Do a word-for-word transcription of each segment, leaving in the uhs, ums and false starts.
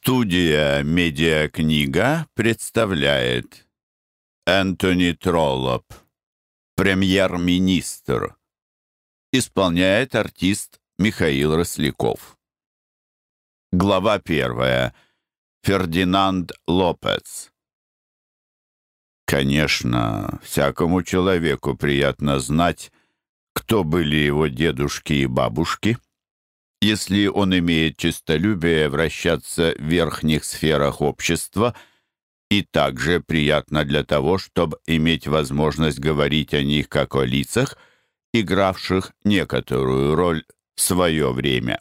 Студия «Медиакнига» представляет Энтони Троллоп, премьер-министр. Исполняет артист Михаил Росляков. Глава первая. Фердинанд Лопес. Конечно, всякому человеку приятно знать, кто были его дедушки и бабушки, если он имеет честолюбие вращаться в верхних сферах общества, и также приятно для того, чтобы иметь возможность говорить о них как о лицах, игравших некоторую роль в свое время.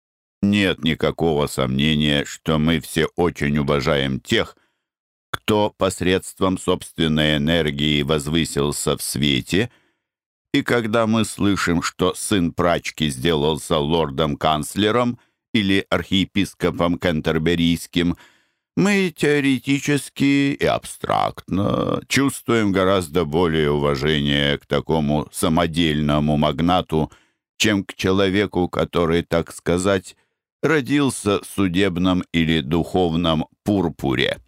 Нет никакого сомнения, что мы все очень уважаем тех, кто посредством собственной энергии возвысился в свете. И когда мы слышим, что сын прачки сделался лордом-канцлером или архиепископом Кентерберийским, мы теоретически и абстрактно чувствуем гораздо более уважение к такому самодельному магнату, чем к человеку, который, так сказать, родился в судебном или духовном пурпуре.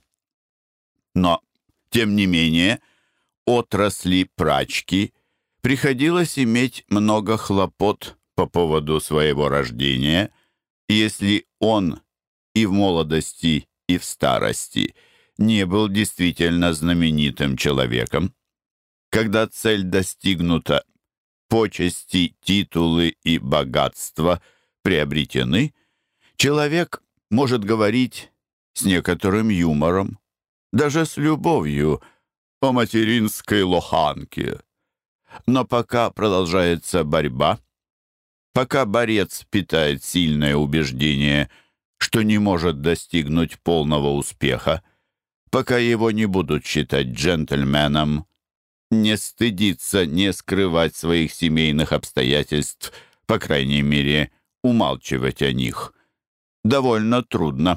Но, тем не менее, отрасли прачки приходилось иметь много хлопот по поводу своего рождения, если он и в молодости, и в старости не был действительно знаменитым человеком. Когда цель достигнута, почести, титулы и богатства приобретены, человек может говорить с некоторым юмором, даже с любовью о материнской лоханке. Но пока продолжается борьба, пока борец питает сильное убеждение, что не может достигнуть полного успеха, пока его не будут считать джентльменом, не стыдиться, не скрывать своих семейных обстоятельств, по крайней мере, умалчивать о них, довольно трудно.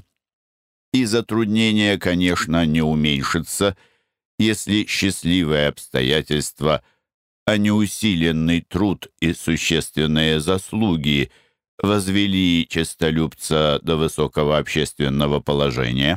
И затруднение, конечно, не уменьшится, если счастливые обстоятельства, а не усиленный труд и существенные заслуги возвели честолюбца до высокого общественного положения.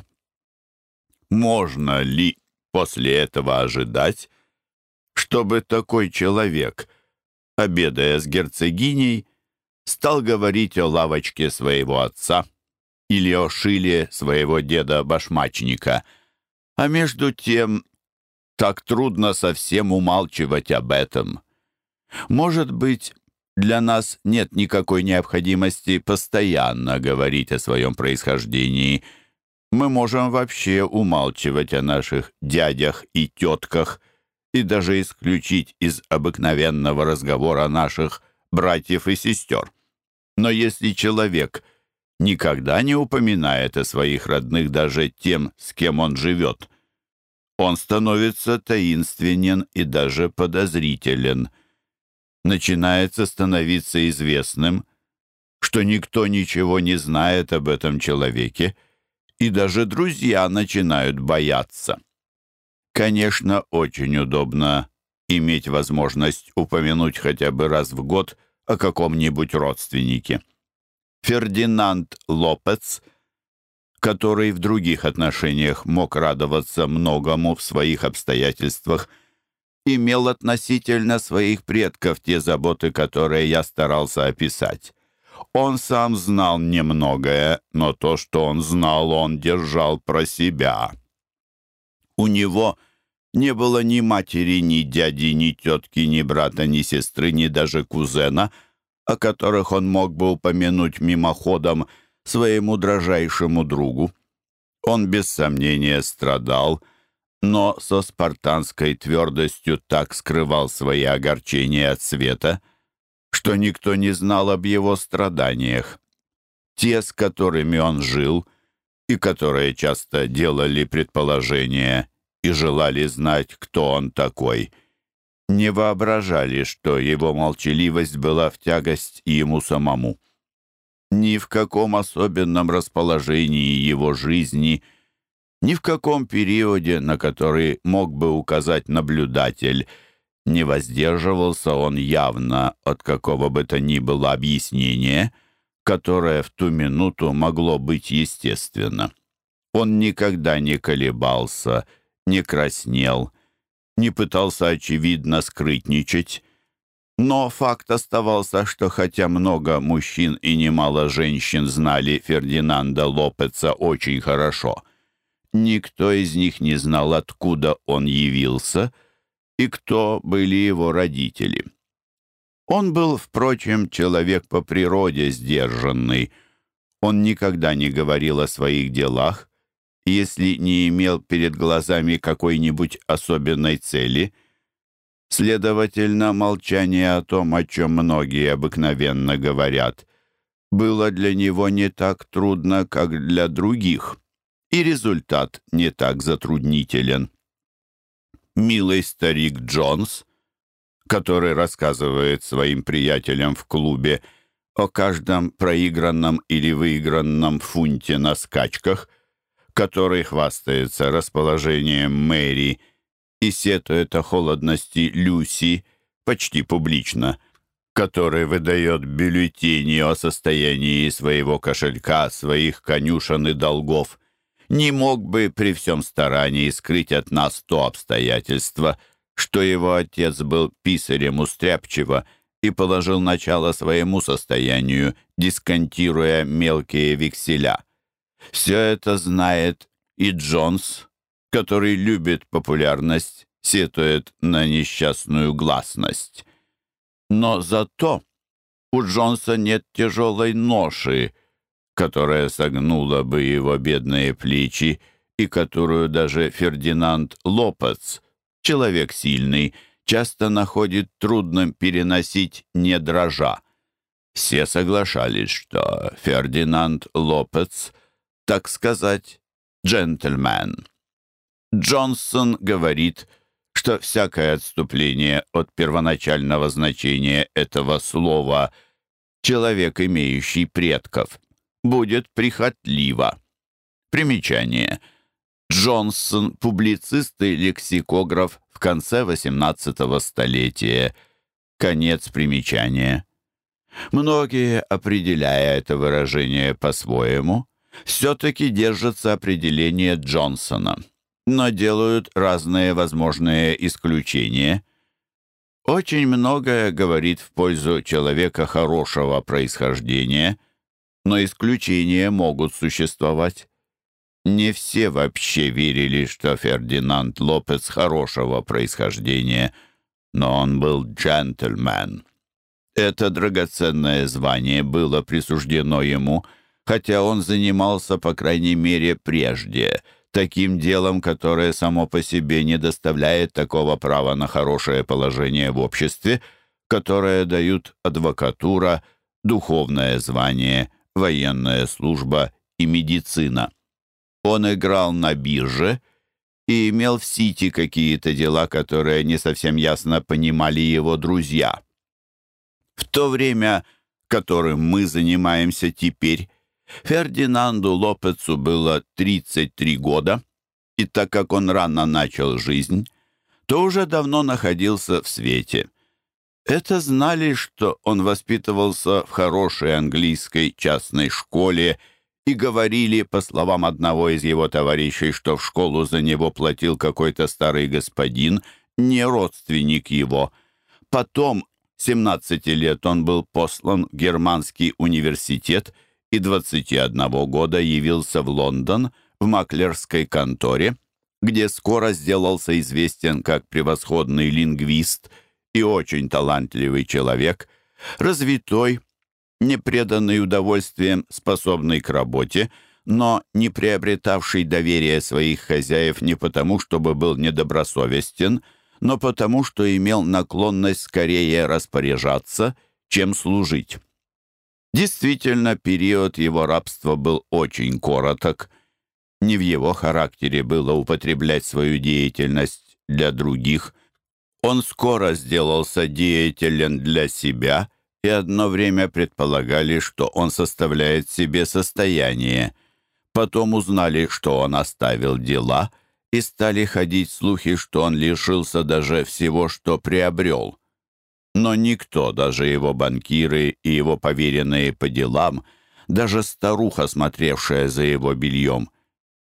Можно ли после этого ожидать, чтобы такой человек, обедая с герцогиней, стал говорить о лавочке своего отца или о шиле своего деда-башмачника, а между тем так трудно совсем умалчивать об этом? Может быть, для нас нет никакой необходимости постоянно говорить о своем происхождении. Мы можем вообще умалчивать о наших дядях и тетках и даже исключить из обыкновенного разговора наших братьев и сестер. Но если человек никогда не упоминает о своих родных даже тем, с кем он живет, он становится таинственен и даже подозрителен. Начинается становиться известным, что никто ничего не знает об этом человеке, и даже друзья начинают бояться. Конечно, очень удобно иметь возможность упомянуть хотя бы раз в год о каком-нибудь родственнике. Фердинанд Лопес, который в других отношениях мог радоваться многому в своих обстоятельствах, имел относительно своих предков те заботы, которые я старался описать. Он сам знал немногое, но то, что он знал, он держал про себя. У него не было ни матери, ни дяди, ни тетки, ни брата, ни сестры, ни даже кузена, о которых он мог бы упомянуть мимоходом своему дрожайшему другу. Он без сомнения страдал, но со спартанской твердостью так скрывал свои огорчения от света, что никто не знал об его страданиях. Те, с которыми он жил, и которые часто делали предположения и желали знать, кто он такой, не воображали, что его молчаливость была в тягость ему самому. Ни в каком особенном расположении его жизни, ни в каком периоде, на который мог бы указать наблюдатель, не воздерживался он явно от какого бы то ни было объяснения, которое в ту минуту могло быть естественно. Он никогда не колебался, не краснел, не пытался, очевидно, скрытничать. Но факт оставался, что хотя много мужчин и немало женщин знали Фердинанда Лопеца очень хорошо, никто из них не знал, откуда он явился и кто были его родители. Он был, впрочем, человек по природе сдержанный. Он никогда не говорил о своих делах, если не имел перед глазами какой-нибудь особенной цели. Следовательно, молчание о том, о чем многие обыкновенно говорят, было для него не так трудно, как для других, и результат не так затруднителен. Милый старик Джонс, который рассказывает своим приятелям в клубе о каждом проигранном или выигранном фунте на скачках, который хвастается расположением Мэри и сетует о холодности Люси почти публично, который выдает бюллетени о состоянии своего кошелька, своих конюшен и долгов, не мог бы при всем старании скрыть от нас то обстоятельство, что его отец был писарем устряпчиво и положил начало своему состоянию, дисконтируя мелкие векселя. Все это знает и Джонс, который любит популярность, сетует на несчастную гласность. Но зато у Джонса нет тяжелой ноши, которая согнула бы его бедные плечи и которую даже Фердинанд Лопец, человек сильный, часто находит трудным переносить, не дрожа. Все соглашались, что Фердинанд Лопец, так сказать, джентльмен. Джонсон говорит, что всякое отступление от первоначального значения этого слова «человек, имеющий предков» будет прихотливо. Примечание. Джонсон — публицист и лексикограф в конце восемнадцатого столетия. Конец примечания. Многие, определяя это выражение по-своему, все-таки держатся определения Джонсона, но делают разные возможные исключения. Очень многое говорит в пользу человека хорошего происхождения, но исключения могут существовать. Не все вообще верили, что Фердинанд Лопец хорошего происхождения, но он был джентльмен. Это драгоценное звание было присуждено ему, хотя он занимался, по крайней мере, прежде, таким делом, которое само по себе не доставляет такого права на хорошее положение в обществе, которое дают адвокатура, духовное звание, военная служба и медицина. Он играл на бирже и имел в Сити какие-то дела, которые не совсем ясно понимали его друзья. В то время, которым мы занимаемся теперь, Фердинанду Лопецу было тридцать три года, и так как он рано начал жизнь, то уже давно находился в свете. Это знали, что он воспитывался в хорошей английской частной школе, и говорили, по словам одного из его товарищей, что в школу за него платил какой-то старый господин, не родственник его. Потом, семнадцати лет, он был послан в Германский университет и двадцати одного года явился в Лондон в маклерской конторе, где скоро сделался известен как превосходный лингвист и очень талантливый человек, развитой, не преданный удовольствием, способный к работе, но не приобретавший доверия своих хозяев не потому, чтобы был недобросовестен, но потому, что имел наклонность скорее распоряжаться, чем служить. Действительно, период его рабства был очень короток. Не в его характере было употреблять свою деятельность для других. Он скоро сделался деятелен для себя, и одно время предполагали, что он составляет себе состояние. Потом узнали, что он оставил дела, и стали ходить слухи, что он лишился даже всего, что приобрел. Но никто, даже его банкиры и его поверенные по делам, даже старуха, смотревшая за его бельем,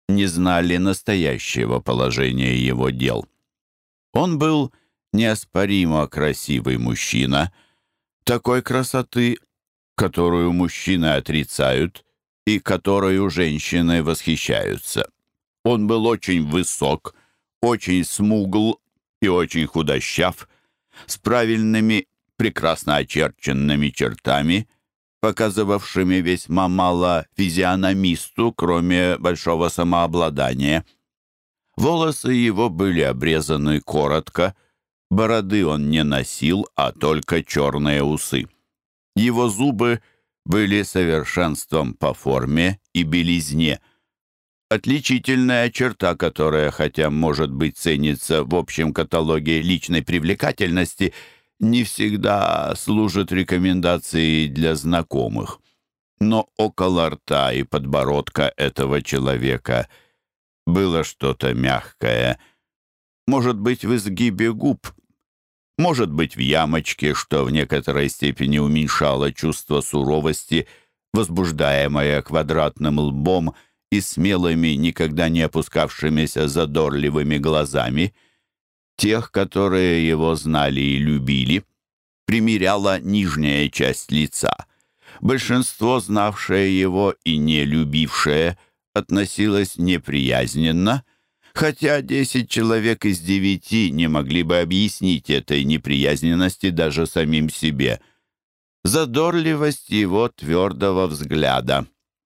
не знали настоящего положения его дел. Он был неоспоримо красивый мужчина, такой красоты, которую мужчины отрицают и которую женщины восхищаются. Он был очень высок, очень смугл и очень худощав, с правильными, прекрасно очерченными чертами, показывавшими весьма мало физиономисту, кроме большого самообладания. Волосы его были обрезаны коротко, бороды он не носил, а только черные усы. Его зубы были совершенством по форме и белизне. Отличительная черта, которая, хотя, может быть, ценится в общем каталоге личной привлекательности, не всегда служит рекомендацией для знакомых. Но около рта и подбородка этого человека было что-то мягкое. Может быть, в изгибе губ, может быть, в ямочке, что в некоторой степени уменьшало чувство суровости, возбуждаемое квадратным лбом и смелыми, никогда не опускавшимися задорливыми глазами. Тех, которые его знали и любили, примиряла нижняя часть лица. Большинство, знавшее его и не любившее, относилось неприязненно, хотя десять человек из девяти не могли бы объяснить этой неприязненности даже самим себе. Задорливость его твердого взгляда.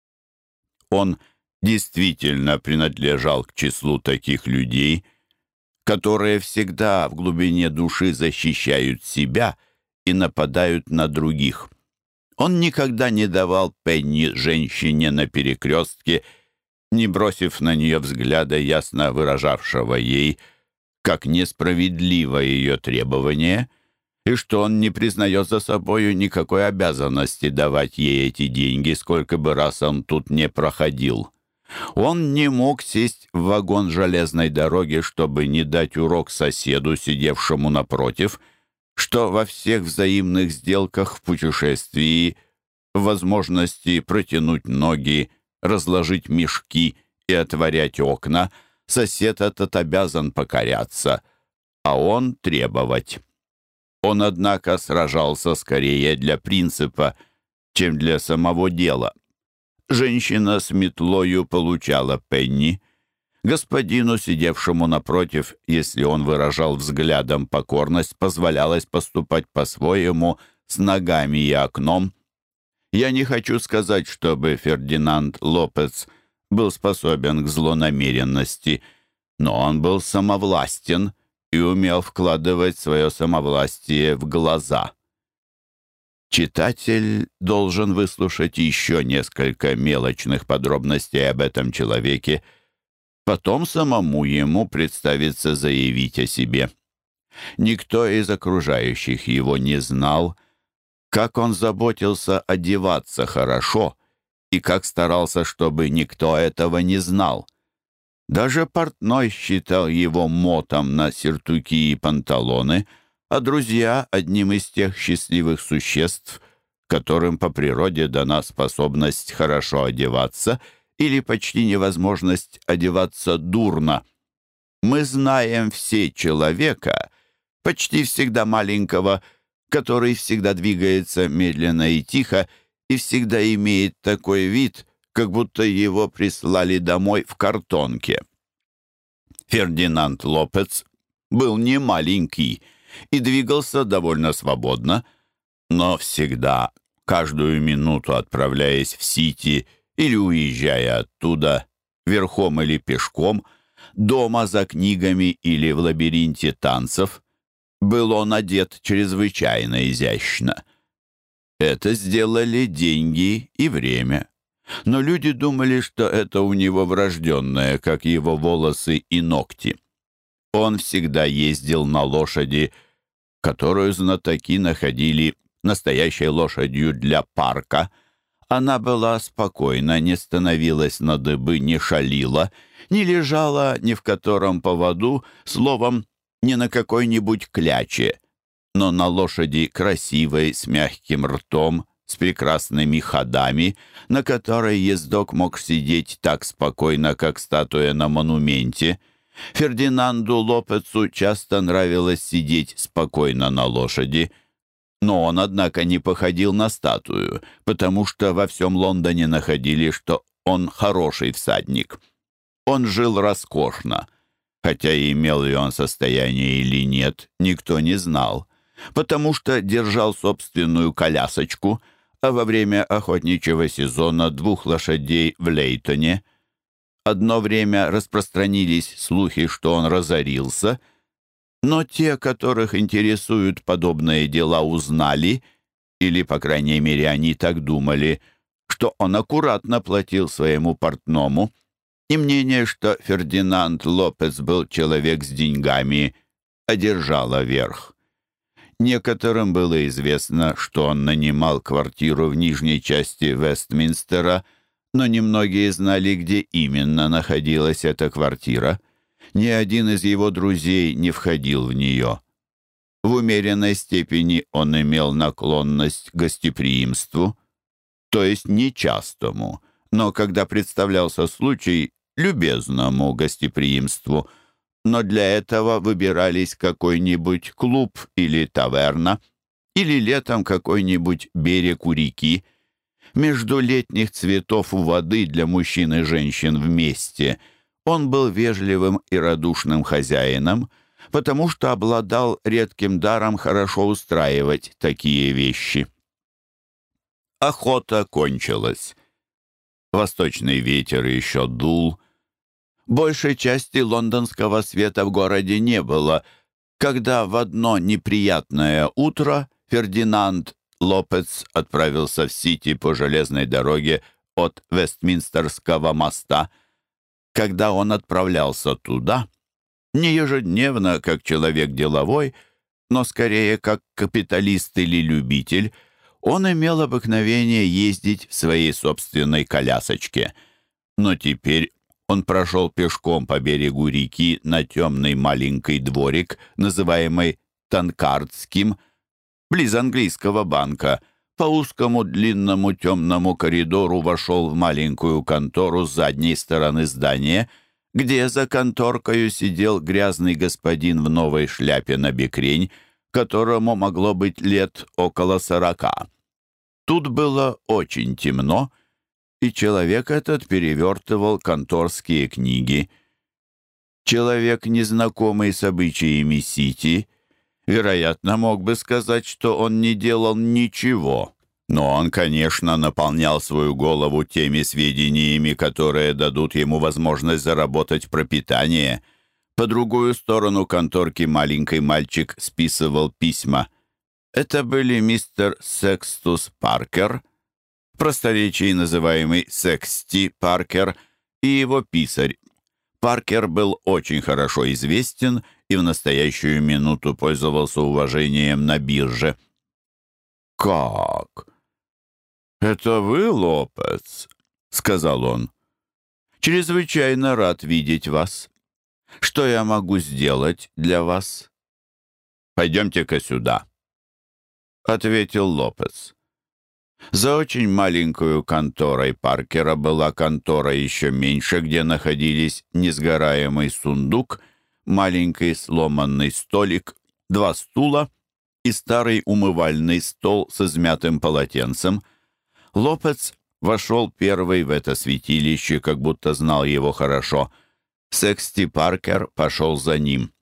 Он действительно принадлежал к числу таких людей, которые всегда в глубине души защищают себя и нападают на других. Он никогда не давал пенни женщине на перекрестке, не бросив на нее взгляда, ясно выражавшего ей, как несправедливо ее требование, и что он не признает за собою никакой обязанности давать ей эти деньги, сколько бы раз он тут не проходил. Он не мог сесть в вагон железной дороги, чтобы не дать урок соседу, сидевшему напротив, что во всех взаимных сделках в путешествии, в возможности протянуть ноги, разложить мешки и отворять окна, сосед этот обязан покоряться, а он требовать. Он, однако, сражался скорее для принципа, чем для самого дела. Женщина с метлою получала пенни. Господину, сидевшему напротив, если он выражал взглядом покорность, позволялось поступать по-своему с ногами и окном. Я не хочу сказать, чтобы Фердинанд Лопец был способен к злонамеренности, но он был самовластен и умел вкладывать свое самовластие в глаза. Читатель должен выслушать еще несколько мелочных подробностей об этом человеке, потом самому ему представится заявить о себе. Никто из окружающих его не знал, как он заботился одеваться хорошо и как старался, чтобы никто этого не знал. Даже портной считал его мотом на сюртуки и панталоны, а друзья — одним из тех счастливых существ, которым по природе дана способность хорошо одеваться или почти невозможность одеваться дурно. Мы знаем все человека, почти всегда маленького, который всегда двигается медленно и тихо и всегда имеет такой вид, как будто его прислали домой в картонке. Фердинанд Лопец был не маленький и двигался довольно свободно, но всегда, каждую минуту отправляясь в Сити или уезжая оттуда, верхом или пешком, дома за книгами или в лабиринте танцев, был он одет чрезвычайно изящно. Это сделали деньги и время. Но люди думали, что это у него врожденное, как его волосы и ногти. Он всегда ездил на лошади, которую знатоки находили настоящей лошадью для парка. Она была спокойна, не становилась на дыбы, не шалила, не лежала ни в котором поводу, словом, не на какой-нибудь кляче, но на лошади красивой, с мягким ртом, с прекрасными ходами, на которой ездок мог сидеть так спокойно, как статуя на монументе. Фердинанду Лопецу часто нравилось сидеть спокойно на лошади, но он, однако, не походил на статую, потому что во всем Лондоне находили, что он хороший всадник. Он жил роскошно, хотя имел ли он состояние или нет, никто не знал, потому что держал собственную колясочку, а во время охотничьего сезона двух лошадей в Лейтоне. Одно время распространились слухи, что он разорился, но те, которых интересуют подобные дела, узнали, или, по крайней мере, они так думали, что он аккуратно платил своему портному, и мнение, что Фердинанд Лопец был человек с деньгами, одержало верх. Некоторым было известно, что он нанимал квартиру в нижней части Вестминстера, но немногие знали, где именно находилась эта квартира. Ни один из его друзей не входил в нее. В умеренной степени он имел наклонность к гостеприимству, то есть нечастому, но когда представлялся случай, любезному гостеприимству. Но для этого выбирались какой-нибудь клуб или таверна, или летом какой-нибудь берег у реки. Между летних цветов у воды для мужчин и женщин вместе он был вежливым и радушным хозяином, потому что обладал редким даром хорошо устраивать такие вещи. Охота кончилась. Восточный ветер еще дул. Большей части лондонского света в городе не было, когда в одно неприятное утро Фердинанд Лопец отправился в Сити по железной дороге от Вестминстерского моста. Когда он отправлялся туда, не ежедневно, как человек деловой, но скорее как капиталист или любитель, он имел обыкновение ездить в своей собственной колясочке. Но теперь он прошел пешком по берегу реки на темный маленький дворик, называемый Танкардским, близ английского банка. По узкому длинному темному коридору вошел в маленькую контору с задней стороны здания, где за конторкою сидел грязный господин в новой шляпе на бекрень, которому могло быть лет около сорока. Тут было очень темно, и человек этот перевертывал конторские книги. Человек, незнакомый с обычаями Сити, вероятно, мог бы сказать, что он не делал ничего. Но он, конечно, наполнял свою голову теми сведениями, которые дадут ему возможность заработать пропитание. По другую сторону конторки маленький мальчик списывал письма. Это были мистер Секстус Паркер, в просторечии называемый Сексти Паркер, и его писарь. Паркер был очень хорошо известен и в настоящую минуту пользовался уважением на бирже. «Как? Это вы, Лопец?» — сказал он. «Чрезвычайно рад видеть вас. Что я могу сделать для вас?» «Пойдемте-ка сюда», — ответил Лопец. За очень маленькую конторой Паркера была контора еще меньше, где находились несгораемый сундук, маленький сломанный столик, два стула и старый умывальный стол с измятым полотенцем. Лопец вошел первый в это святилище, как будто знал его хорошо. Сексти Паркер пошел за ним.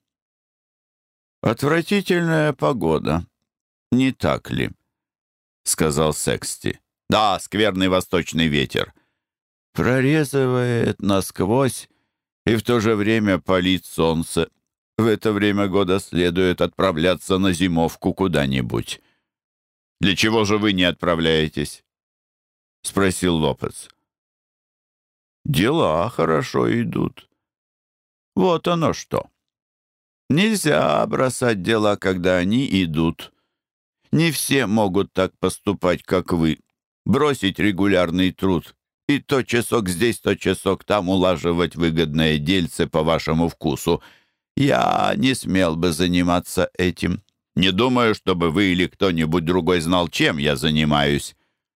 «Отвратительная погода, не так ли?» — сказал Сексти. «Да, скверный восточный ветер. Прорезывает насквозь и в то же время палит солнце. В это время года следует отправляться на зимовку куда-нибудь». «Для чего же вы не отправляетесь?» — спросил Лопец. «Дела хорошо идут. Вот оно что. Нельзя бросать дела, когда они идут. Не все могут так поступать, как вы. Бросить регулярный труд и то часок здесь, то часок там улаживать выгодное дельце по вашему вкусу. Я не смел бы заниматься этим. Не думаю, чтобы вы или кто-нибудь другой знал, чем я занимаюсь.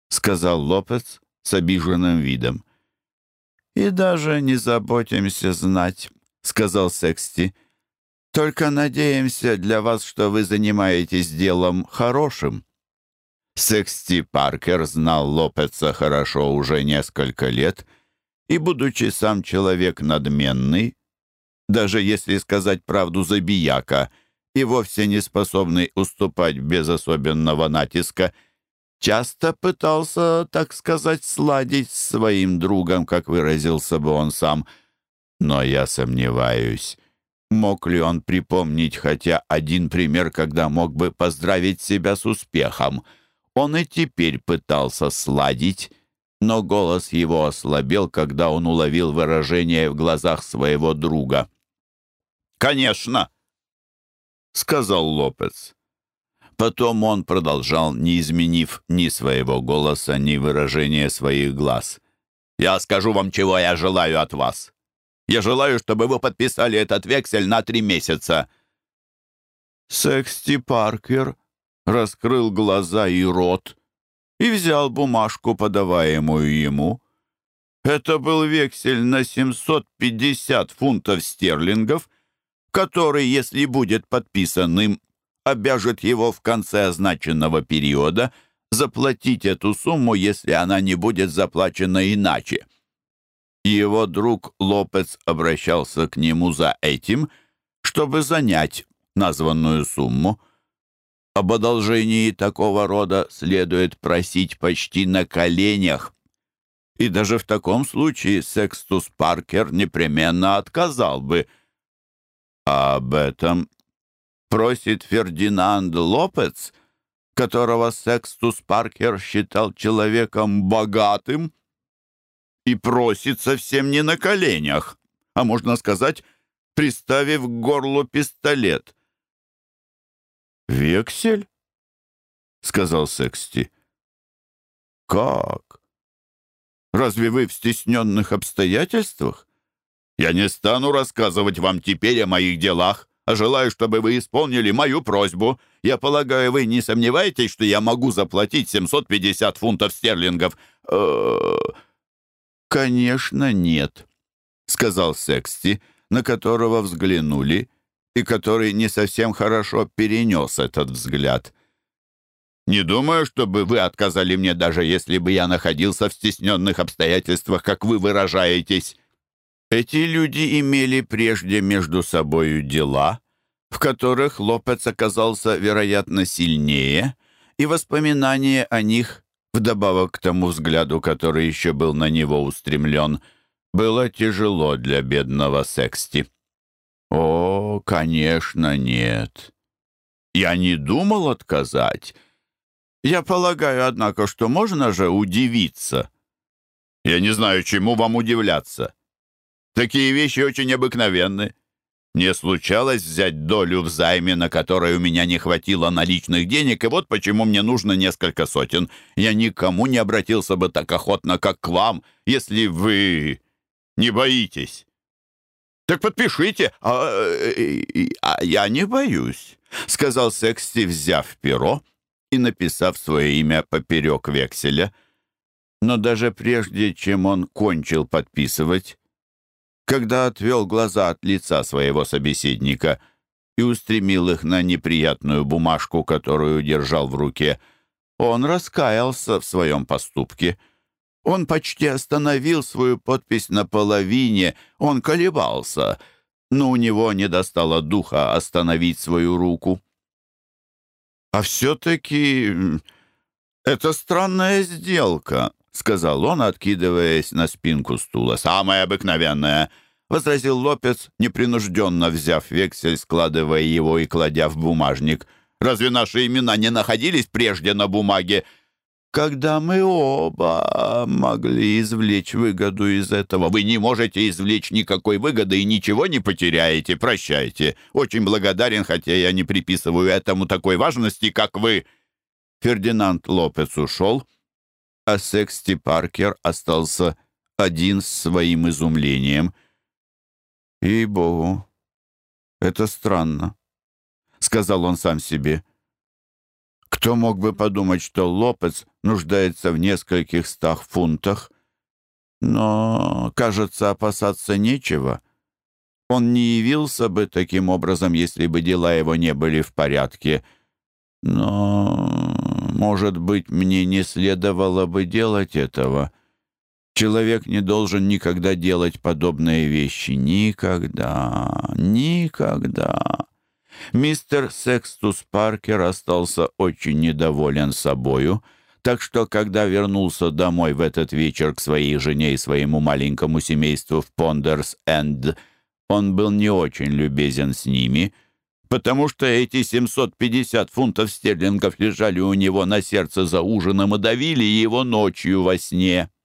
сказал Лопес с обиженным видом. «И даже не заботимся знать», — сказал Сексти. «Только надеемся для вас, что вы занимаетесь делом хорошим». Сексти Паркер знал Лопеса хорошо уже несколько лет, и, будучи сам человек надменный, даже если сказать правду забияка, и вовсе не способный уступать без особенного натиска, часто пытался, так сказать, сладить с своим другом, как выразился бы он сам. Но я сомневаюсь, мог ли он припомнить хотя один пример, когда мог бы поздравить себя с успехом. Он и теперь пытался сладить, но голос его ослабел, когда он уловил выражение в глазах своего друга. «Конечно!» — сказал Лопес. Потом он продолжал, не изменив ни своего голоса, ни выражения своих глаз. «Я скажу вам, чего я желаю от вас. Я желаю, чтобы вы подписали этот вексель на три месяца». Сексти Паркер раскрыл глаза и рот и взял бумажку, подаваемую ему. Это был вексель на семьсот пятьдесят фунтов стерлингов, который, если будет подписан им, обяжет его в конце означенного периода заплатить эту сумму, если она не будет заплачена иначе. Его друг Лопес обращался к нему за этим, чтобы занять названную сумму. Об одолжении такого рода следует просить почти на коленях. И даже в таком случае Секстус Паркер непременно отказал бы. А об этом просит Фердинанд Лопес, которого Секстус Паркер считал человеком богатым, и просит совсем не на коленях, а, можно сказать, приставив к горлу пистолет. «Вексель?» — сказал Сексти. «Как? Разве вы в стесненных обстоятельствах? Я не стану рассказывать вам теперь о моих делах, а желаю, чтобы вы исполнили мою просьбу. Я полагаю, вы не сомневаетесь, что я могу заплатить семьсот пятьдесят фунтов стерлингов?» «Конечно, нет», — сказал Сексти, на которого взглянули, и который не совсем хорошо перенес этот взгляд. «Не думаю, чтобы вы отказали мне, даже если бы я находился в стесненных обстоятельствах, как вы выражаетесь». Эти люди имели прежде между собою дела, в которых Лопес оказался, вероятно, сильнее, и воспоминание о них, вдобавок к тому взгляду, который еще был на него устремлен, было тяжело для бедного Сексти. «О, конечно, нет. Я не думал отказать. Я полагаю, однако, что можно же удивиться». «Я не знаю, чему вам удивляться. Такие вещи очень обыкновенны. Мне случалось взять долю в займе, на которой у меня не хватило наличных денег, и вот почему мне нужно несколько сотен. Я никому не обратился бы так охотно, как к вам, если вы не боитесь». «Так подпишите». А, а я не боюсь», — сказал Сексти, взяв перо и написав свое имя поперек векселя. Но даже прежде, чем он кончил подписывать, когда отвел глаза от лица своего собеседника и устремил их на неприятную бумажку, которую держал в руке, он раскаялся в своем поступке. Он почти остановил свою подпись наполовине, он колебался, но у него не достало духа остановить свою руку. «А все-таки это странная сделка», — сказал он, откидываясь на спинку стула. «Самая обыкновенная», — возразил Лопес, непринужденно взяв вексель, складывая его и кладя в бумажник. «Разве наши имена не находились прежде на бумаге?» «Когда мы оба могли извлечь выгоду из этого». «Вы не можете извлечь никакой выгоды и ничего не потеряете. Прощайте. Очень благодарен, хотя я не приписываю этому такой важности, как вы». Фердинанд Лопес ушел, а Сексти Паркер остался один с своим изумлением. «Ей-богу, это странно», — сказал он сам себе. Кто мог бы подумать, что Лопес нуждается в нескольких стах фунтах? Но, кажется, опасаться нечего. Он не явился бы таким образом, если бы дела его не были в порядке. Но, может быть, мне не следовало бы делать этого. Человек не должен никогда делать подобные вещи. Никогда, никогда. Мистер Секстус Паркер остался очень недоволен собою, так что, когда вернулся домой в этот вечер к своей жене и своему маленькому семейству в Пондерс-Энд, он был не очень любезен с ними, потому что эти семьсот пятьдесят фунтов стерлингов лежали у него на сердце за ужином и давили его ночью во сне.